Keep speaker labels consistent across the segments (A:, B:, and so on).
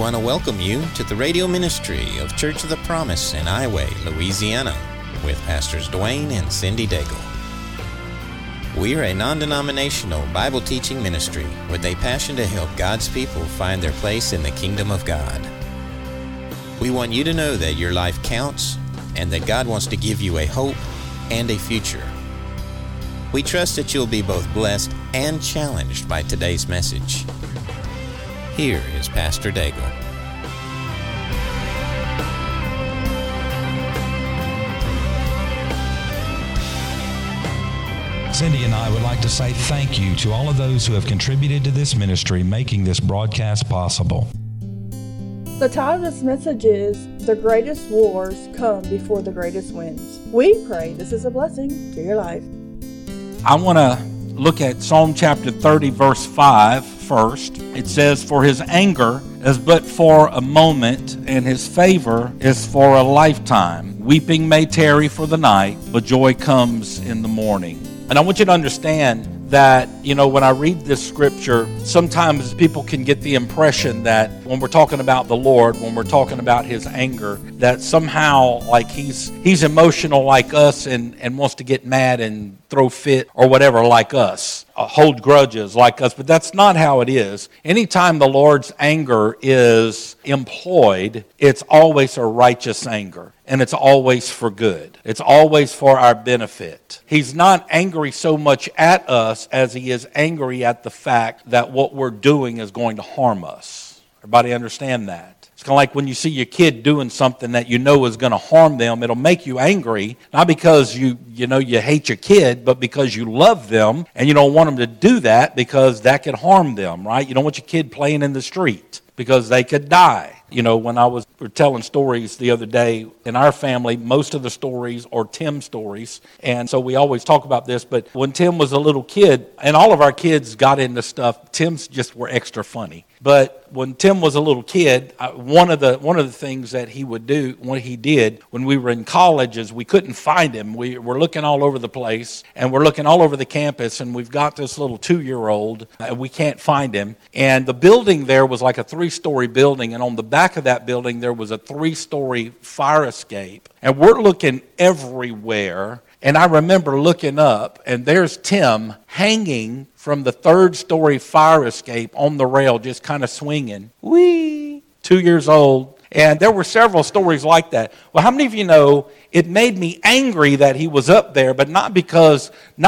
A: want to welcome you to the radio ministry of Church of the Promise in Highway, Louisiana, with Pastors Dwayne and Cindy Daigle. We are a non-denominational Bible teaching ministry with a passion to help God's people find their place in the kingdom of God. We want you to know that your life counts and that God wants to give you a hope and a future. We trust that you'll be both blessed and challenged by today's message. Here is Pastor Daigle.
B: Cindy and I would like to say thank you to all of those who have contributed to this ministry, making this broadcast possible.
C: The title of this message is, The Greatest Wars Come Before the Greatest Wins. We pray this is a blessing to your life.
D: I want to look at Psalm chapter 30, verse 5 first. It says, "For his anger is but for a moment, and his favor is for a lifetime. Weeping may tarry for the night, but joy comes in the morning." And I want you to understand that, when I read this scripture, sometimes people can get the impression that when we're talking about the Lord, when we're talking about his anger, that somehow like he's emotional like us and wants to get mad and throw fit or whatever like us, hold grudges like us. But that's not how it is. Anytime the Lord's anger is employed, it's always a righteous anger. And it's always for good. It's always for our benefit. He's not angry so much at us as he is angry at the fact that what we're doing is going to harm us. Everybody understand that? It's kind of like when you see your kid doing something that you know is going to harm them. It'll make you angry, not because you hate your kid, but because you love them and you don't want them to do that because that could harm them, right? You don't want your kid playing in the street because they could die. When we're telling stories the other day in our family, most of the stories are Tim stories. And so we always talk about this. But when Tim was a little kid, and all of our kids got into stuff, Tim's just were extra funny. But when Tim was a little kid, one of the things that he would do, what he did when we were in college, is we couldn't find him. We were looking all over the place, and we're looking all over the campus, and we've got this little 2-year-old, and we can't find him. And the building there was like a 3-story building, and on the back of that building there was a 3-story fire escape. And we're looking everywhere. And I remember looking up, and there's Tim hanging from the 3rd-story fire escape on the rail, just kind of swinging. Whee! 2 years old. And there were several stories like that. Well, how many of you know it made me angry that he was up there, but not because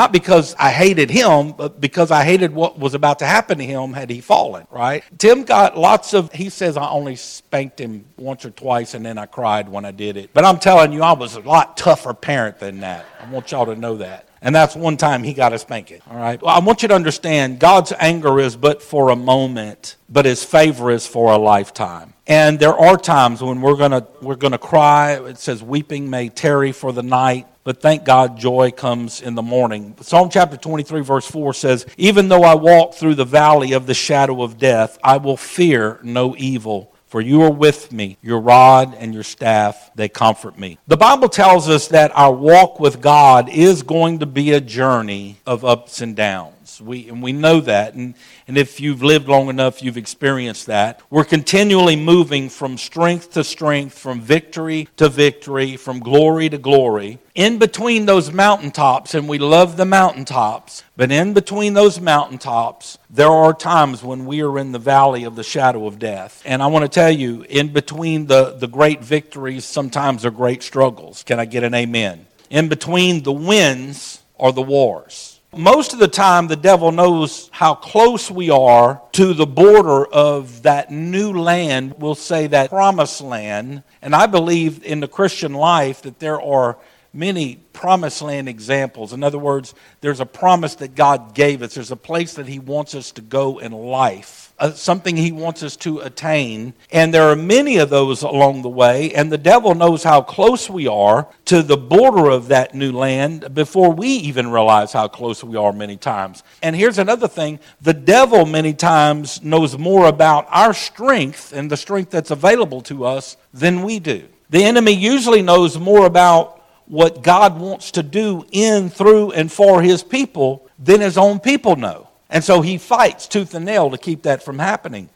D: I hated him, but because I hated what was about to happen to him had he fallen, right? Tim got he says I only spanked him once or twice and then I cried when I did it. But I'm telling you, I was a lot tougher parent than that. I want y'all to know that. And that's one time he got a spanking, all right? Well, I want you to understand, God's anger is but for a moment, but his favor is for a lifetime. And there are times when we're gonna cry. It says, weeping may tarry for the night, but thank God joy comes in the morning. Psalm chapter 23, verse 4 says, "Even though I walk through the valley of the shadow of death, I will fear no evil. For you are with me, your rod and your staff, they comfort me." The Bible tells us that our walk with God is going to be a journey of ups and downs. We know that, and if you've lived long enough, you've experienced that. We're continually moving from strength to strength, from victory to victory, from glory to glory. In between those mountaintops, and we love the mountaintops, but in between those mountaintops, there are times when we are in the valley of the shadow of death. And I want to tell you, in between the great victories, sometimes are great struggles. Can I get an amen? In between the wins are the wars. Most of the time, the devil knows how close we are to the border of that new land, we'll say that promised land. And I believe in the Christian life that there are many promised land examples. In other words, there's a promise that God gave us. There's a place that he wants us to go in life, something he wants us to attain. And there are many of those along the way. And the devil knows how close we are to the border of that new land before we even realize how close we are many times. And here's another thing. The devil many times knows more about our strength and the strength that's available to us than we do. The enemy usually knows more about what God wants to do in, through, and for his people than his own people know. And so he fights tooth and nail to keep that from happening.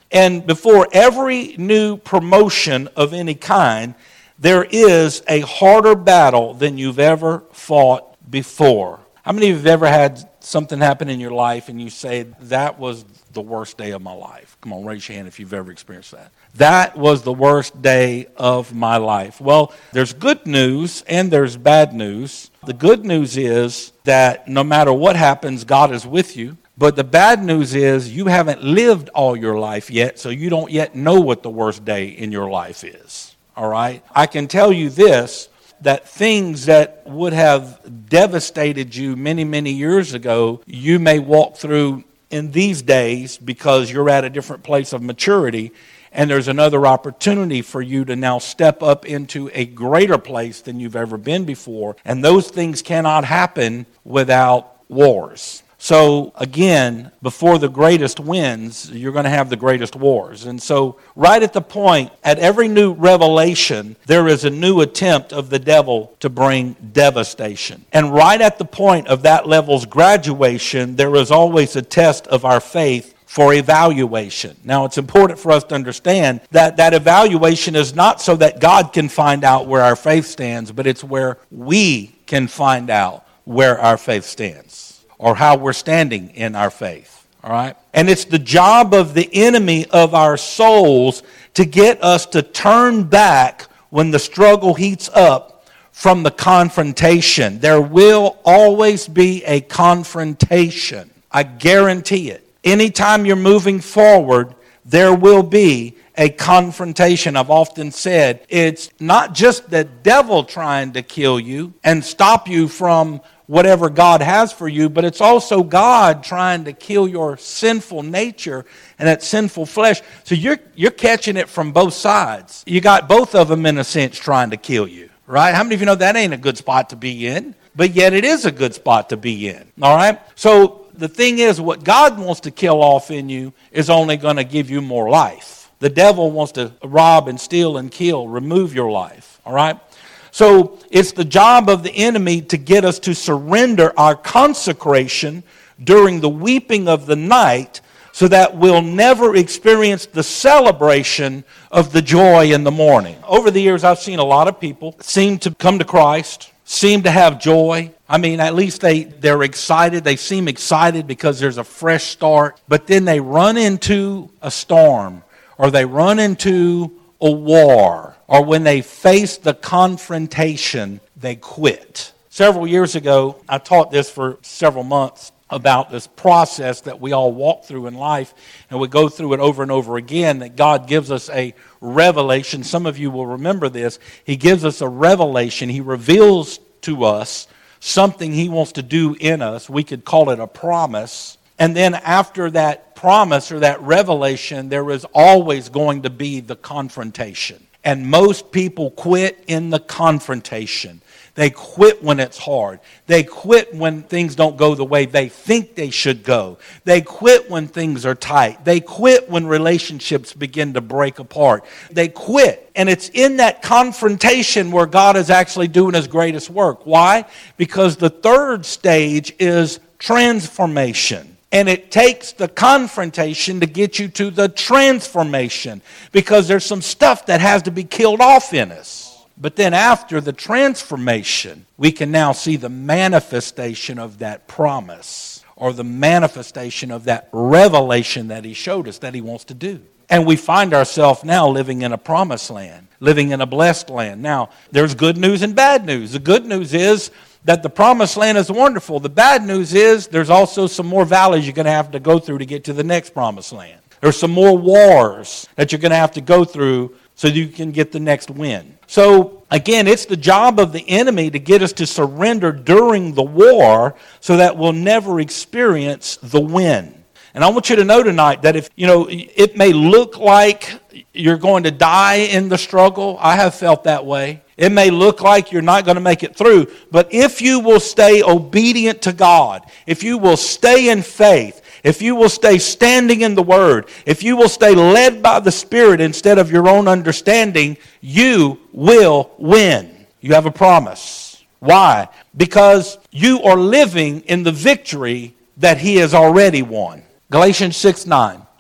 D: And before every new promotion of any kind, there is a harder battle than you've ever fought before. How many of you have ever had something happen in your life and you say, that was the worst day of my life? Come on, raise your hand if you've ever experienced that. That was the worst day of my life. Well, there's good news and there's bad news. The good news is that no matter what happens, God is with you. But the bad news is you haven't lived all your life yet, so you don't yet know what the worst day in your life is. All right? I can tell you this, that things that would have devastated you many, many years ago, you may walk through in these days because you're at a different place of maturity, and there's another opportunity for you to now step up into a greater place than you've ever been before. And those things cannot happen without wars. So again, before the greatest wins, you're going to have the greatest wars. And so right at the point, at every new revelation, there is a new attempt of the devil to bring devastation. And right at the point of that level's graduation, there is always a test of our faith for evaluation. Now, it's important for us to understand that that evaluation is not so that God can find out where our faith stands, but it's where we can find out where our faith stands, or how we're standing in our faith, all right? And it's the job of the enemy of our souls to get us to turn back when the struggle heats up from the confrontation. There will always be a confrontation. I guarantee it. Anytime you're moving forward, there will be a confrontation. I've often said it's not just the devil trying to kill you and stop you from whatever God has for you, but it's also God trying to kill your sinful nature and that sinful flesh. So you're catching it from both sides. You got both of them, in a sense, trying to kill you, right? How many of you know that ain't a good spot to be in? But yet it is a good spot to be in, all right? So the thing is, what God wants to kill off in you is only going to give you more life. The devil wants to rob and steal and kill, remove your life, all right? So it's the job of the enemy to get us to surrender our consecration during the weeping of the night so that we'll never experience the celebration of the joy in the morning. Over the years, I've seen a lot of people seem to come to Christ, seem to have joy. I mean, at least they're excited. They seem excited because there's a fresh start. But then they run into a storm, or they run into a war, or when they face the confrontation, they quit. Several years ago, I taught this for several months about this process that we all walk through in life, and we go through it over and over again, that God gives us a revelation. Some of you will remember this. He gives us a revelation. He reveals to us something He wants to do in us. We could call it a promise. And then after that promise or that revelation, there is always going to be the confrontation. And most people quit in the confrontation. They quit when it's hard. They quit when things don't go the way they think they should go. They quit when things are tight. They quit when relationships begin to break apart. They quit. And it's in that confrontation where God is actually doing His greatest work. Why? Because the third stage is transformation. And it takes the confrontation to get you to the transformation, because there's some stuff that has to be killed off in us. But then after the transformation, we can now see the manifestation of that promise, or the manifestation of that revelation that He showed us that He wants to do. And we find ourselves now living in a promised land, living in a blessed land. Now, there's good news and bad news. The good news is that the promised land is wonderful. The bad news is there's also some more valleys you're going to have to go through to get to the next promised land. There's some more wars that you're going to have to go through so that you can get the next win. So again, it's the job of the enemy to get us to surrender during the war so that we'll never experience the win. And I want you to know tonight that if, it may look like you're going to die in the struggle. I have felt that way. It may look like you're not going to make it through, but if you will stay obedient to God, if you will stay in faith, if you will stay standing in the Word, if you will stay led by the Spirit instead of your own understanding, you will win. You have a promise. Why? Because you are living in the victory that He has already won. Galatians 6:9.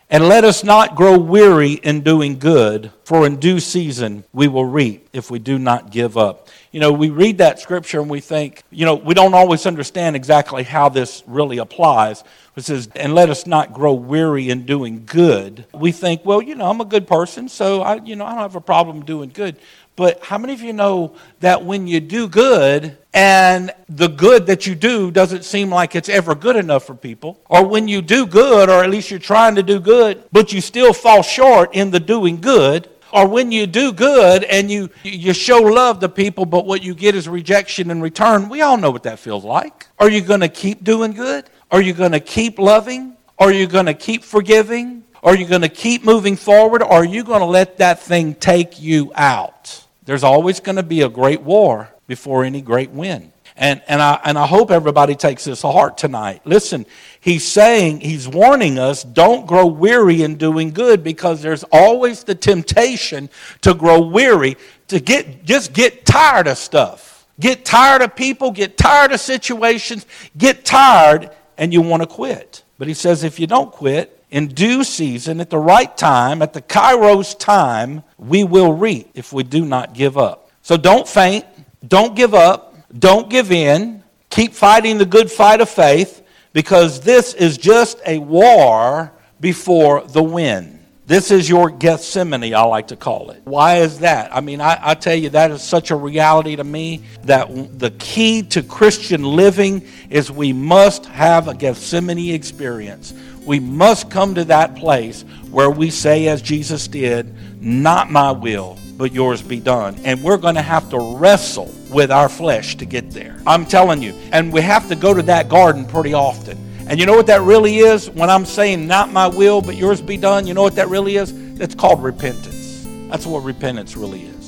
D: And let us not grow weary in doing good, for in due season we will reap if we do not give up. You know, we read that scripture and we think, we don't always understand exactly how this really applies. It says, and let us not grow weary in doing good. We think, well, I'm a good person, so I don't have a problem doing good. But how many of you know that when you do good and the good that you do doesn't seem like it's ever good enough for people? Or when you do good, or at least you're trying to do good, but you still fall short in the doing good? Or when you do good and you show love to people, but what you get is rejection in return? We all know what that feels like. Are you going to keep doing good? Are you going to keep loving? Are you going to keep forgiving? Are you going to keep moving forward? Or are you going to let that thing take you out? There's always going to be a great war before any great win. And I hope everybody takes this to heart tonight. Listen, he's warning us, don't grow weary in doing good, because there's always the temptation to grow weary, to just get tired of stuff. Get tired of people, get tired of situations, get tired, and you want to quit. But he says if you don't quit, in due season, at the right time, at the Kairos time, we will reap if we do not give up. So don't faint, don't give up, don't give in. Keep fighting the good fight of faith, because this is just a war before the win. This is your Gethsemane, I like to call it. Why is that? I mean, I tell you, that is such a reality to me, that the key to Christian living is we must have a Gethsemane experience. We must come to that place where we say, as Jesus did, not my will, but yours be done. And we're going to have to wrestle with our flesh to get there. I'm telling you. And we have to go to that garden pretty often. And you know what that really is? When I'm saying not my will, but yours be done, you know what that really is? It's called repentance. That's what repentance really is.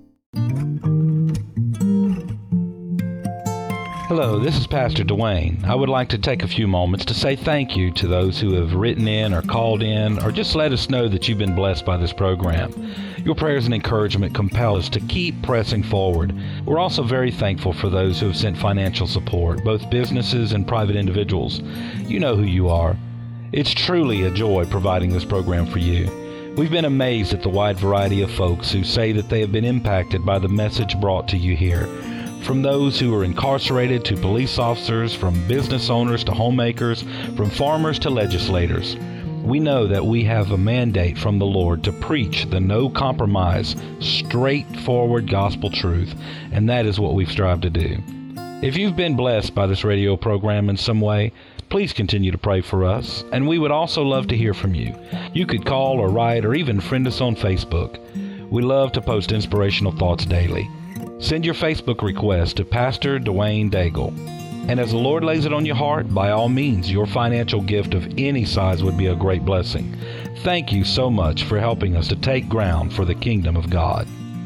B: Hello, this is Pastor Dwayne. I would like to take a few moments to say thank you to those who have written in or called in or just let us know that you've been blessed by this program. Your prayers and encouragement compel us to keep pressing forward. We're also very thankful for those who have sent financial support, both businesses and private individuals. You know who you are. It's truly a joy providing this program for you. We've been amazed at the wide variety of folks who say that they have been impacted by the message brought to you here. From those who are incarcerated to police officers, from business owners to homemakers, from farmers to legislators. We know that we have a mandate from the Lord to preach the no-compromise, straightforward gospel truth, and that is what we've strived to do. If you've been blessed by this radio program in some way, please continue to pray for us, and we would also love to hear from you. You could call or write or even friend us on Facebook. We love to post inspirational thoughts daily. Send your Facebook request to Pastor Dwayne Daigle. And as the Lord lays it on your heart, by all means, your financial gift of any size would be a great blessing. Thank you so much for helping us to take ground for the kingdom of God.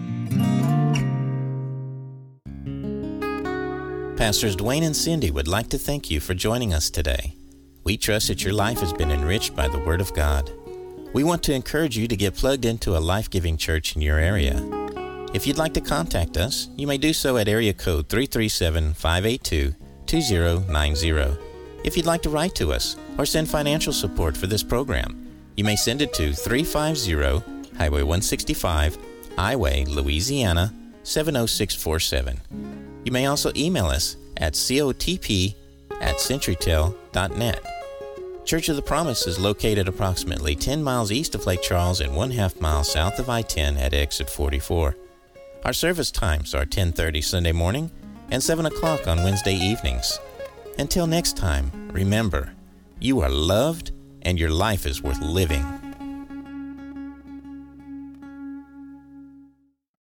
A: Pastors Dwayne and Cindy would like to thank you for joining us today. We trust that your life has been enriched by the Word of God. We want to encourage you to get plugged into a life-giving church in your area. If you'd like to contact us, you may do so at area code 337-582-2090. If you'd like to write to us or send financial support for this program, you may send it to 350 Highway 165, Highway, Louisiana, 70647. You may also email us at cotp@centurytel.net. Church of the Promise is located approximately 10 miles east of Lake Charles and 1/2 mile south of I-10 at exit 44. Our service times are 10:30 Sunday morning and 7 o'clock on Wednesday evenings. Until next time, remember, you are loved and your life is worth living.